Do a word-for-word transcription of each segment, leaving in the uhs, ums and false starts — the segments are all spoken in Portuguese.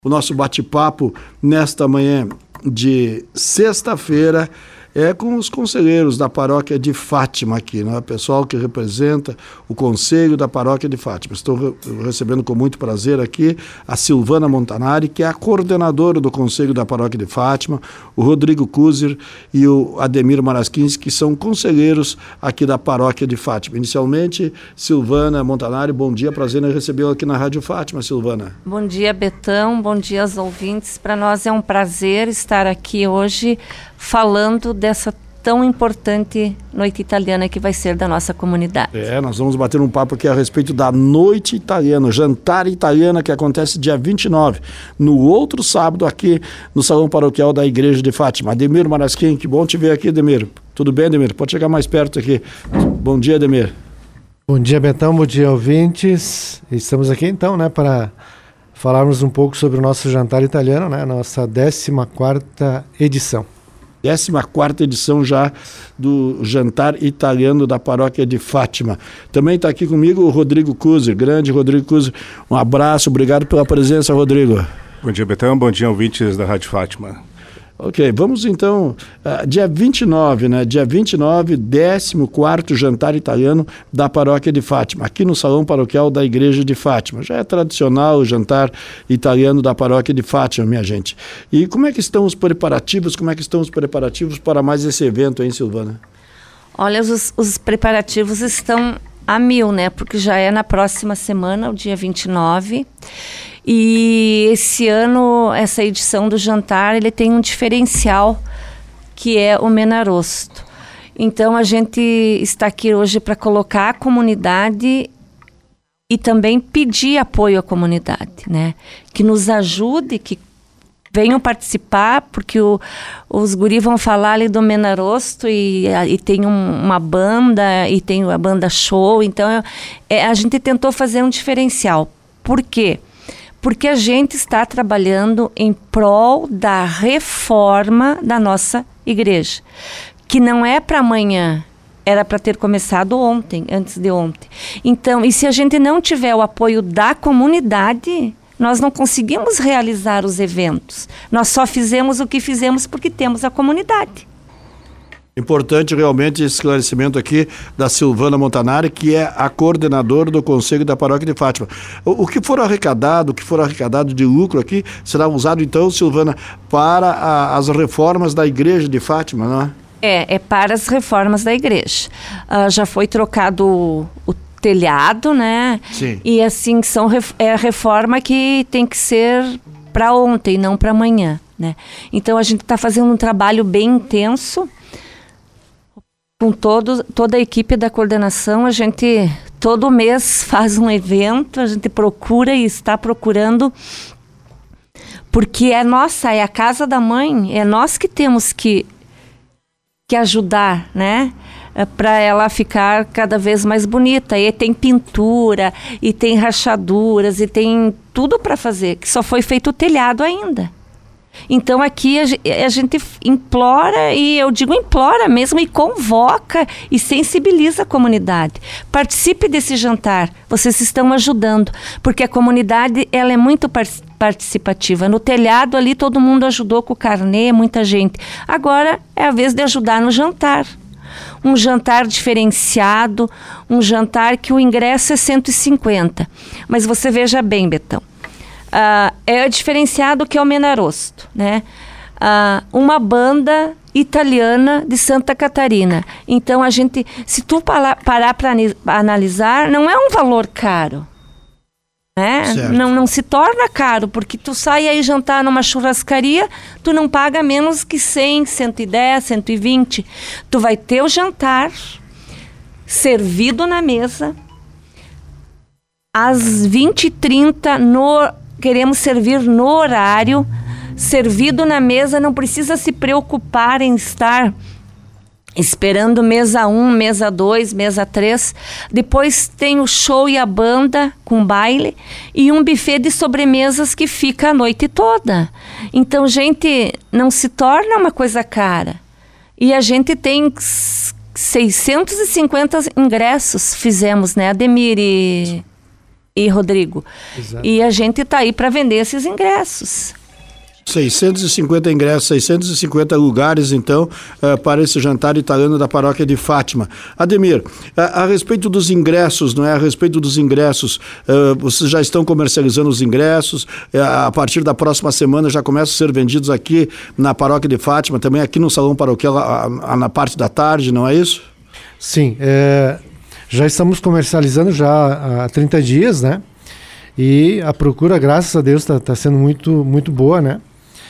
O nosso bate-papo nesta manhã de sexta-feira é com os conselheiros da paróquia de Fátima aqui, né? O pessoal que representa o conselho da paróquia de Fátima. Estou re- recebendo com muito prazer aqui a Silvana Montanari, que é a coordenadora do conselho da paróquia de Fátima, o Rodrigo Kuzer e o Ademir Marasquins, que são conselheiros aqui da paróquia de Fátima. Inicialmente, Silvana Montanari, bom dia, prazer em recebê-la aqui na Rádio Fátima, Silvana. Bom dia, Betão, bom dia aos ouvintes. Para nós é um prazer estar aqui hoje falando dessa tão importante noite italiana que vai ser da nossa comunidade. É, nós vamos bater um papo aqui a respeito da noite italiana, o jantar italiana, que acontece dia vinte e nove, no outro sábado aqui no Salão Paroquial da Igreja de Fátima. Ademir Marasquim, que bom te ver aqui, Ademir. Tudo bem, Ademir? Pode chegar mais perto aqui. Bom dia, Ademir. Bom dia, Betão, bom dia, ouvintes. Estamos aqui então, né, para falarmos um pouco sobre o nosso jantar italiano, né, nossa décima quarta edição. décima quarta edição já do jantar italiano da paróquia de Fátima. Também está aqui comigo o Rodrigo Kuzer, grande Rodrigo Kuzer. Um abraço, obrigado pela presença, Rodrigo. Bom dia, Betão, bom dia, ouvintes da Rádio Fátima. Ok, vamos então, uh, dia vinte e nove, né? Dia vinte e nove, décimo quarto jantar italiano da paróquia de Fátima, aqui no Salão Paroquial da Igreja de Fátima. Já é tradicional o jantar italiano da paróquia de Fátima, minha gente. E como é que estão os preparativos, como é que estão os preparativos para mais esse evento, hein, Silvana? Olha, os, os preparativos estão a mil, né? Porque já é na próxima semana, o dia vinte e nove. E esse ano, essa edição do jantar, ele tem um diferencial, que é o Menarosto. Então, a gente está aqui hoje para colocar a comunidade e também pedir apoio à comunidade, né? Que nos ajude, que venham participar, porque o, os guri vão falar ali do Menarosto e, e tem um, uma banda, e tem a banda show. Então, é, a gente tentou fazer um diferencial. Por quê? Porque a gente está trabalhando em prol da reforma da nossa igreja, que não é para amanhã, era para ter começado ontem, antes de ontem. Então, e se a gente não tiver o apoio da comunidade, nós não conseguimos realizar os eventos. Nós só fizemos o que fizemos porque temos a comunidade. Importante realmente esse esclarecimento aqui da Silvana Montanari, que é a coordenadora do Conselho da Paróquia de Fátima. O, o que for arrecadado, o que for arrecadado de lucro aqui, será usado então, Silvana, para a, as reformas da Igreja de Fátima, não é? É, é para as reformas da igreja. Uh, já foi trocado o, o telhado, né? Sim. E assim, são, é a reforma que tem que ser para ontem, não para amanhã, né? Então a gente está fazendo um trabalho bem intenso. Com todo, toda a equipe da coordenação, a gente todo mês faz um evento, a gente procura e está procurando, porque é nossa, é a casa da mãe, é nós que temos que, que ajudar, né? É, para ela ficar cada vez mais bonita. E tem pintura, e tem rachaduras, e tem tudo para fazer, que só foi feito o telhado ainda. Então aqui a, a gente implora, e eu digo implora mesmo, e convoca e sensibiliza a comunidade. Participe desse jantar, vocês estão ajudando, porque a comunidade ela é muito par- participativa. No telhado ali todo mundo ajudou com o carnê, muita gente. Agora é a vez de ajudar no jantar. Um jantar diferenciado, um jantar que o ingresso é cento e cinquenta. Mas você veja bem, Betão. Uh, é diferenciado que é o Menarosto, né? Uh, uma banda italiana de Santa Catarina. Então a gente, se tu parar para analisar, não é um valor caro, né? Não, não se torna caro, porque tu sai aí jantar numa churrascaria, tu não paga menos que cem, cento e dez, cento e vinte. Tu vai ter o jantar servido na mesa às vinte e trinta no queremos servir no horário, servido na mesa, não precisa se preocupar em estar esperando mesa um, mesa dois, mesa três. Depois tem o show e a banda com baile e um buffet de sobremesas que fica a noite toda. Então, gente, não se torna uma coisa cara. E a gente tem seiscentos e cinquenta ingressos, fizemos, né, Ademir? E... E, Rodrigo, Exato. e a gente está aí para vender esses ingressos. seiscentos e cinquenta ingressos, seiscentos e cinquenta lugares, então, uh, para esse jantar italiano da paróquia de Fátima. Ademir, a, a respeito dos ingressos, não é? A respeito dos ingressos, uh, vocês já estão comercializando os ingressos, uh, a partir da próxima semana já começam a ser vendidos aqui na paróquia de Fátima, também aqui no salão paroquial, a, a, na parte da tarde, não é isso? Sim, é, já estamos comercializando já há trinta dias, né? E a procura, graças a Deus, está tá sendo muito, muito boa, né?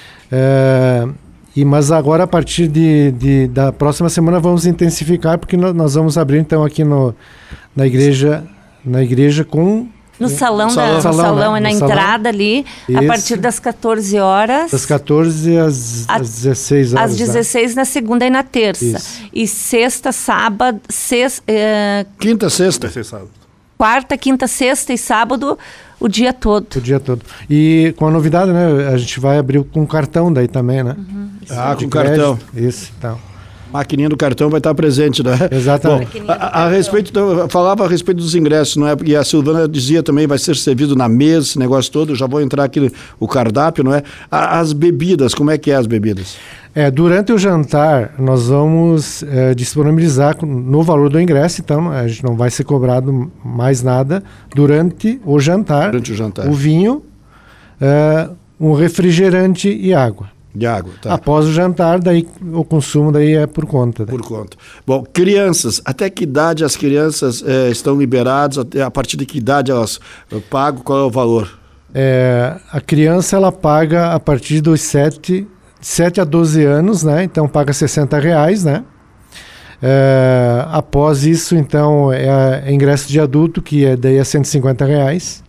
É, e, mas agora, a partir de, de, da próxima semana, vamos intensificar, porque no, nós vamos abrir, então, aqui no, na igreja, na igreja com... No salão, salão. Da, no salão, salão, né? é na No entrada salão. ali, Isso. a partir das quatorze horas. Das quatorze às, A- às dezesseis horas. Às dezesseis na segunda e na terça. Isso. E sexta, sábado, sex, eh, Quinta, sexta. Vai ser sábado. quarta, quinta, sexta e sábado, o dia todo. O dia todo. E com a novidade, né? A gente vai abrir com cartão daí também, né? Ah, De com cartão. crédito. Isso, então. Maquininha do cartão vai estar presente, né? Exatamente. Bom, a, a- a respeito do, falava a respeito dos ingressos, não é? E a Silvana dizia também, vai ser servido na mesa, esse negócio todo. Já vou entrar aqui no o cardápio, não é? A- as bebidas, como é que é as bebidas? É, durante o jantar, nós vamos é, disponibilizar com- no valor do ingresso, então a gente não vai ser cobrado mais nada durante o jantar. Durante o jantar. O vinho, é, um refrigerante e água. De água, tá? Após o jantar, daí o consumo daí é por conta. Daí. Por conta. Bom, crianças, até que idade as crianças eh, estão liberadas? Até a partir de que idade elas eh, pagam? Qual é o valor? É, a criança ela paga a partir dos sete, sete a doze anos, né? Então paga sessenta reais, né? É, após isso, então, é, é ingresso de adulto, que é, daí é cento e cinquenta reais.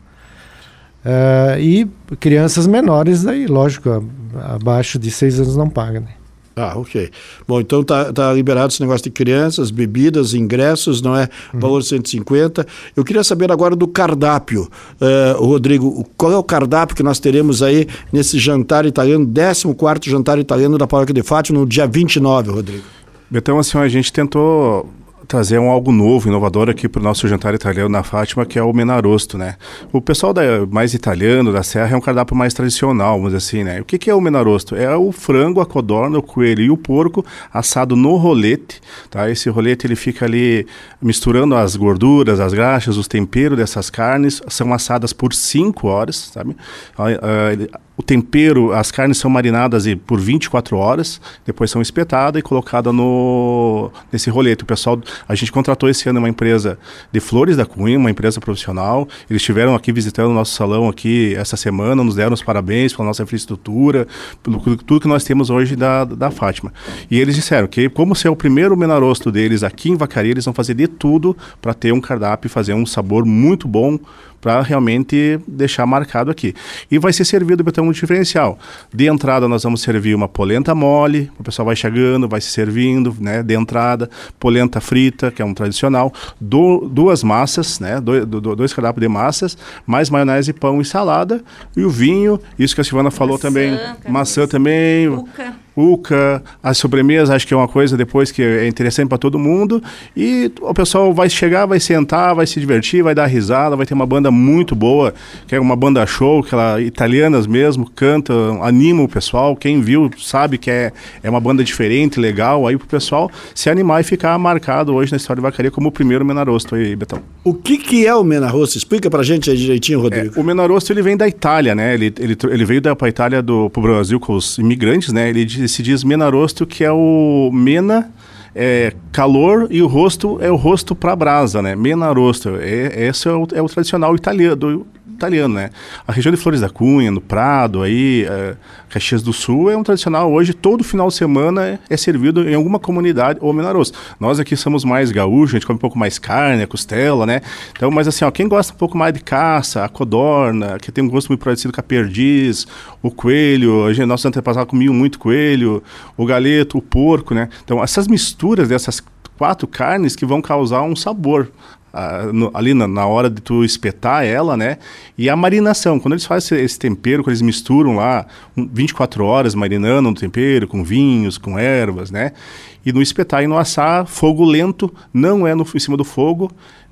É, e crianças menores, daí, lógico, a- abaixo de seis anos não paga, né? Ah, ok. Bom, então tá, tá liberado esse negócio de crianças, bebidas, ingressos, não é? Valor cento e cinquenta. Eu queria saber agora do cardápio. Eh, Rodrigo, qual é o cardápio que nós teremos aí nesse jantar italiano, décimo quarto jantar italiano da Paróquia de Fátima, no dia vinte e nove, Rodrigo? Então, assim, a gente tentou trazer um algo novo, inovador aqui para o nosso jantar italiano na Fátima, que é o menarosto, né? O pessoal da, mais italiano, da Serra, é um cardápio mais tradicional, vamos dizer assim, né? O que, que é o menarosto? É o frango, a codorna, o coelho e o porco assado no rolete, tá? Esse rolete, ele fica ali misturando as gorduras, as graxas, os temperos dessas carnes, são assadas por cinco horas, sabe? Ah, ah, ele- O tempero, as carnes são marinadas e por vinte e quatro horas, depois são espetadas e colocadas no, nesse rolete. O pessoal, a gente contratou esse ano uma empresa de Flores da Cunha, uma empresa profissional. Eles estiveram aqui visitando o nosso salão aqui essa semana, nos deram os parabéns pela nossa infraestrutura, pelo tudo que nós temos hoje da, da Fátima. E eles disseram que, como ser o primeiro menarosto deles aqui em Vacaria, eles vão fazer de tudo para ter um cardápio e fazer um sabor muito bom, para realmente deixar marcado aqui. E vai ser servido para ter um diferencial. De entrada nós vamos servir uma polenta mole, o pessoal vai chegando, vai se servindo, né, de entrada, polenta frita, que é um tradicional, do, duas massas, né, do, do, dois cardápios de massas, mais maionese, pão e salada, e o vinho, isso que a Silvana falou Maçã, também, carne maçã também, Uca. Uca, as sobremesas, acho que é uma coisa depois que é interessante para todo mundo. E o pessoal vai chegar, vai sentar, vai se divertir, vai dar risada, vai ter uma banda muito boa, que é uma banda show, que ela, italianas mesmo, cantam, animam o pessoal. Quem viu sabe que é, é uma banda diferente, legal, aí pro pessoal se animar e ficar marcado hoje na história de Vacaria como o primeiro menarosto aí, Betão. O que, que é o menarosto? Explica pra gente aí direitinho, É, Rodrigo. o menarosto, ele vem da Itália, né? Ele, ele, ele veio da pra Itália do, pro Brasil com os imigrantes, né? Ele diz- se diz menarosto, que é o mena, é calor, e o rosto é o rosto para brasa, né? Menarosto. É, esse é o, é o tradicional italiano, do, italiano, né? A região de Flores da Cunha, no Prado, aí, é, Caxias do Sul, é um tradicional. Hoje, todo final de semana é, é servido em alguma comunidade o menarosto. Nós aqui somos mais gaúchos, a gente come um pouco mais carne, a costela, né? Então, mas assim, ó, quem gosta um pouco mais de caça, a codorna, que tem um gosto muito parecido com a perdiz, o coelho, a gente, nossos antepassados comiam muito coelho, o galeto, o porco, né? Então, essas misturas dessas quatro carnes que vão causar um sabor. Ah, no, ali na, na hora de tu espetar ela, né? E a marinação, quando eles fazem esse, esse tempero, quando eles misturam lá um, vinte e quatro horas marinando no tempero, com vinhos, com ervas, né? E no espetar e no assar, fogo lento, não é no, em cima do fogo,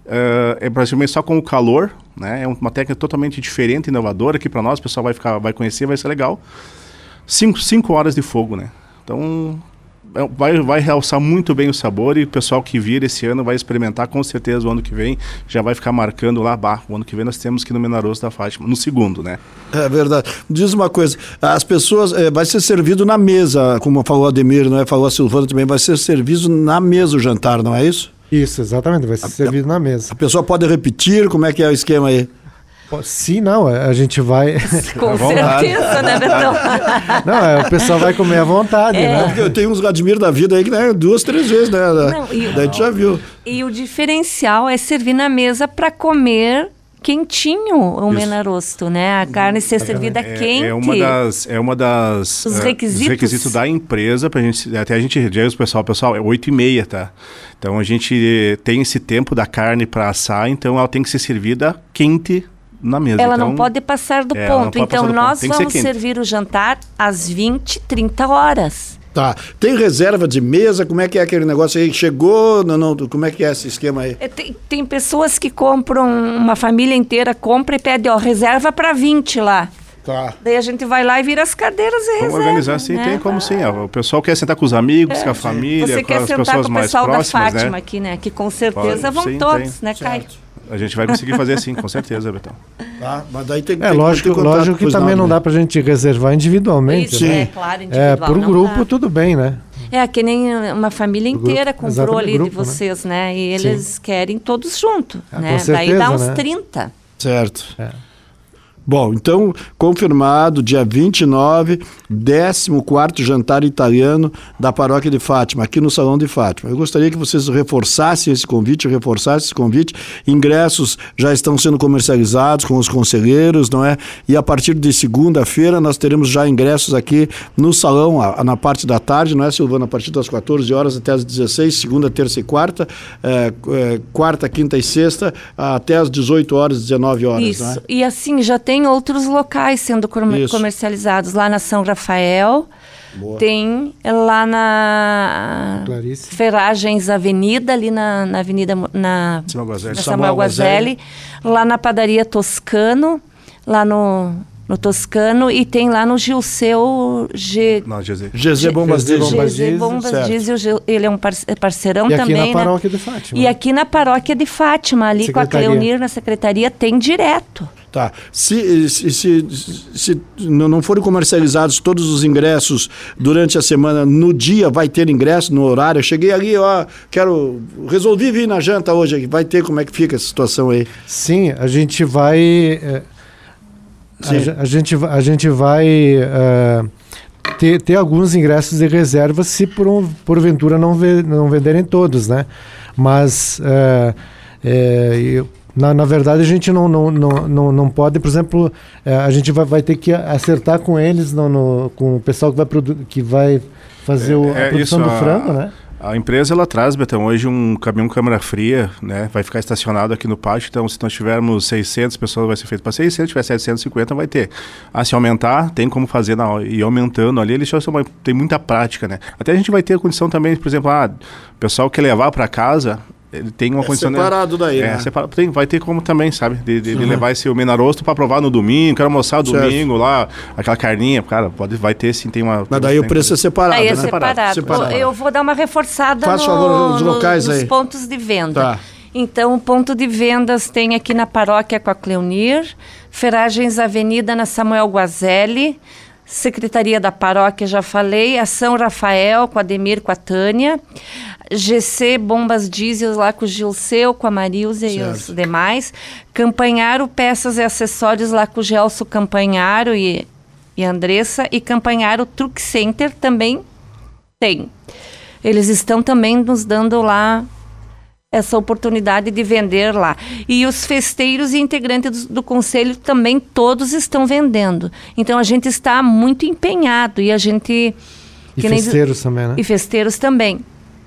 uh, é praticamente só com o calor, né? É uma técnica totalmente diferente, inovadora, que para nós o pessoal vai, ficar, vai conhecer, vai ser legal. Cinco, cinco horas de fogo, né? Então... Vai, vai realçar muito bem o sabor e o pessoal que vir esse ano vai experimentar com certeza o ano que vem, já vai ficar marcando lá, bah, o ano que vem nós temos que ir no Menaroso da Fátima, no segundo, né? É verdade. Diz uma coisa, as pessoas, é, vai ser servido na mesa, como falou a Ademir, não é? Falou a Silvana também, vai ser servido na mesa o jantar, não é isso? Isso, exatamente, vai ser a, servido na mesa. A pessoa pode repetir, como é que é o esquema aí? Sim, não, a gente vai... Com certeza, né, Betão? Não, o pessoal vai comer à vontade, é. né? Eu tenho uns Vladimir da vida aí que né, duas, três vezes, né? Não, e, daí a gente já viu. E o diferencial é servir na mesa para comer quentinho o menarosto, né? A carne ser servida é, quente. É uma das, é uma das Os uh, requisitos. Os requisitos da empresa pra gente, até a gente diz o pessoal, pessoal, é oito e meia, tá? Então a gente tem esse tempo da carne para assar, então ela tem que ser servida quente na mesa. Ela então, não pode passar do é, ponto. Então do nós ponto. vamos servir o jantar às vinte, trinta horas. Tá. Tem reserva de mesa? Como é que é aquele negócio aí? Chegou? Não, não, como é que é esse esquema aí? É, tem, tem pessoas que compram, uma família inteira compra e pede, ó, reserva para vinte lá. Tá. Daí a gente vai lá e vira as cadeiras e Vamos reserva, organizar, sim, né? tem como sim. Ó, o pessoal quer sentar com os amigos, é, com a família, Você com quer as sentar pessoas com o mais pessoal próximas, da Fátima né? aqui, né? Que com certeza Pode, vão sim, todos, tem. né, Caio? A gente vai conseguir fazer sim, com certeza, Betão. Tá, mas daí tem, é tem lógico, que lógico que também não, né? dá pra gente reservar individualmente. Isso, né? é claro, individual. É, por não grupo dá. tudo bem, né? É, que nem uma família inteira grupo, comprou ali grupo, de vocês, né? né? E eles Sim. querem todos juntos, Ah, né? com certeza, Daí dá uns né? trinta. Certo. É. Bom, então, confirmado, dia vinte e nove, décimo quarto jantar italiano da Paróquia de Fátima, aqui no Salão de Fátima. Eu gostaria que vocês reforçassem esse convite, reforçassem esse convite. Ingressos já estão sendo comercializados com os conselheiros, não é? E a partir de segunda-feira nós teremos já ingressos aqui no salão, a, a, na parte da tarde, não é, Silvana? A partir das quatorze horas até as dezesseis, segunda, terça e quarta, é, é, quarta, quinta e sexta, até as dezoito horas, dezenove horas, Isso, não é? e assim, já tem outros locais sendo comer- comercializados. Lá na São Rafael, Boa. tem lá na Clarice. Ferragens Avenida, ali na, na Avenida na, Samuel Guazelli. na Samuel Samuel Guazelli, lá na Padaria Toscano, lá no, no Toscano, e tem lá no Gilceu G... Não, Jesus. G Z Bombas G Z Diesel. Bombas G Z Diesel, Bombas certo. Diesel, Gil- ele é um parce- é parceirão E aqui também, na né? Paróquia de Fátima. E aqui na Paróquia de Fátima, ali Secretaria. com a Cleonir na secretaria, tem direto. Tá. Se, se, se, se não não forem comercializados todos os ingressos durante a semana, no dia vai ter ingresso, no horário? Eu cheguei ali, ó, quero... Resolvi vir na janta hoje, vai ter, como é que fica essa situação aí? Sim, a gente vai... é, Sim. A, ge- a gente, va- a gente vai é, ter, ter alguns ingressos de reserva se por um, porventura não, ve- não venderem todos, né? Mas... é, é, eu- Na, na verdade, a gente não, não, não, não, não pode, por exemplo, é, a gente vai, vai ter que acertar com eles, no, no- com o pessoal que vai, produ- que vai fazer o, a É, produção isso, do a- frango, né? A empresa, ela traz, Betão, hoje um caminhão câmara fria, né? Vai ficar estacionado aqui no pátio, então se nós tivermos seiscentas pessoas, vai ser feito para seiscentos, se tiver setecentos e cinquenta, vai ter. Ah, se aumentar, tem como fazer na, e aumentando ali, eles já são, tem muita prática, né? Até a gente vai ter a condição também, por exemplo, ah, o pessoal quer levar para casa, ele tem uma É condição... separado daí, é, né? separado, tem, vai ter como também, sabe? De, de, de levar esse menarosto para provar no domingo, quero almoçar Certo. domingo lá, aquela carninha, cara, pode, vai ter sim, tem uma... Mas daí o preço é separado, Aí é né? separado. Separado. Eu vou dar uma reforçada Faz no, favor, os no- locais nos aí. pontos de venda. Tá. Então, o ponto de vendas tem aqui na Paróquia com a Cleonir, Ferragens Avenida na Samuel Guazelli, Secretaria da Paróquia, já falei, a São Rafael com a Ademir, com a Tânia, G C Bombas Diesel lá com o Gilceu, com a Marilza e os Certo. demais, Campanharo Peças e Acessórios lá com o Gelson Campanharo e, e a Andressa, e Campanharo Truck Center também tem. Eles estão também nos dando lá essa oportunidade de vender lá. E os festeiros e integrantes do, do conselho também todos estão vendendo. Então a gente está muito empenhado e a gente... E que nem diz- festeiros também, né? E festeiros também.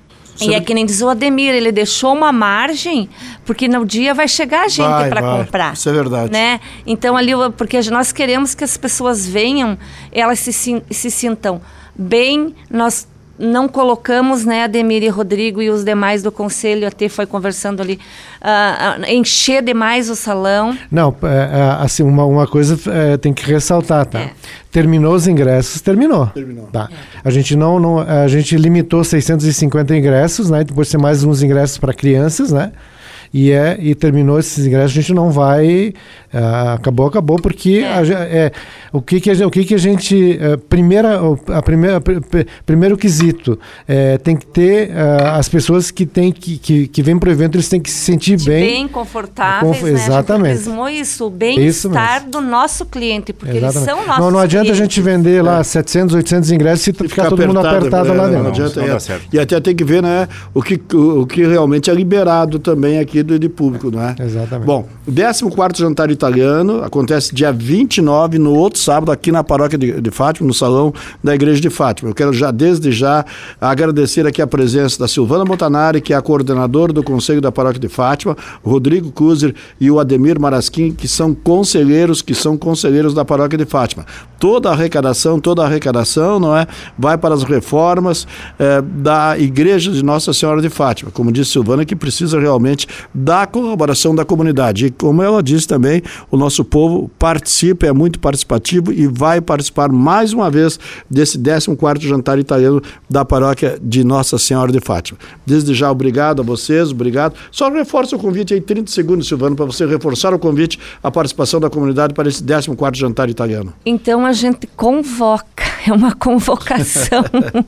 E Sabe- é que nem diz o Ademir, ele deixou uma margem, porque no dia vai chegar gente Vai, para vai. comprar. Isso é verdade. Né? Então ali, o- porque nós queremos que as pessoas venham, elas se, sin- se sintam bem, nós não colocamos, né, Ademir e Rodrigo e os demais do conselho, até foi conversando ali, uh, uh, encher demais o salão. Não, é, é, assim, uma, uma coisa é, tem que ressaltar, tá? É. Terminou os ingressos, terminou. Terminou. Tá. É. A gente não, não, a gente limitou seiscentos e cinquenta ingressos, né? Depois tem mais uns ingressos para crianças, né? E, é, e terminou esses ingressos, a gente não vai... Uh, acabou, acabou, porque é. A, é, o, que que a, o que que a gente... Uh, primeira, a primeira, pr, pr, primeiro quesito, é, tem que ter uh, as pessoas que, tem, que, que, que vêm para o evento, eles têm que se sentir bem... Bem confortáveis, conf, né? Exatamente. A gente isso, o bem-estar do nosso cliente, porque exatamente. Eles são nossos Não, não adianta clientes. A gente vender lá é. setecentos, oitocentos ingressos e, e ficar todo mundo apertado é, lá não, dentro. Não adianta, não, não é. E até tem que ver, né, o que, o, o que realmente é liberado também aqui do de público, não é? Exatamente. Bom, o décimo quarto Jantar Italiano acontece dia vinte e nove, no outro sábado, aqui na paróquia de, de Fátima, no salão da Igreja de Fátima. Eu quero já, desde já, agradecer aqui a presença da Silvana Montanari, que é a coordenadora do Conselho da Paróquia de Fátima, o Rodrigo Kuzer e o Ademir Marasquim, que são conselheiros, que são conselheiros da Paróquia de Fátima. Toda a arrecadação, toda a arrecadação, não é? Vai para as reformas eh, da Igreja de Nossa Senhora de Fátima. Como disse Silvana, que precisa realmente da colaboração da comunidade. E como ela disse também, o nosso povo participa, é muito participativo e vai participar mais uma vez desse décimo quarto Jantar Italiano da Paróquia de Nossa Senhora de Fátima. Desde já, obrigado a vocês, obrigado. Só reforça o convite aí, trinta segundos, Silvano, para você reforçar o convite, a participação da comunidade para esse décimo quarto Jantar Italiano. Então a gente convoca, é uma convocação,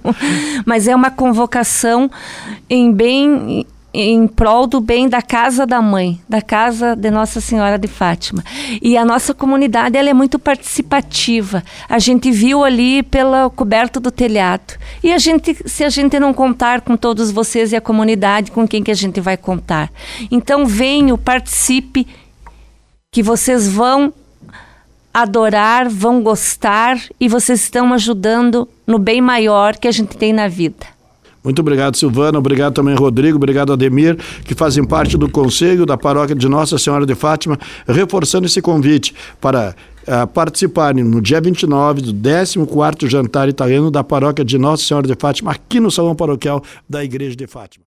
mas é uma convocação em bem... em prol do bem da casa da mãe, da casa de Nossa Senhora de Fátima. E a nossa comunidade, ela é muito participativa. A gente viu ali pelo coberto do telhado. E a gente, se a gente não contar com todos vocês e a comunidade, com quem que a gente vai contar? Então venham, participe, que vocês vão adorar, vão gostar e vocês estão ajudando no bem maior que a gente tem na vida. Muito obrigado, Silvana. Obrigado também, Rodrigo. Obrigado, Ademir, que fazem parte do Conselho da Paróquia de Nossa Senhora de Fátima, reforçando esse convite para uh, participarem no dia vinte e nove do décimo quarto Jantar Italiano da Paróquia de Nossa Senhora de Fátima, aqui no Salão Paroquial da Igreja de Fátima.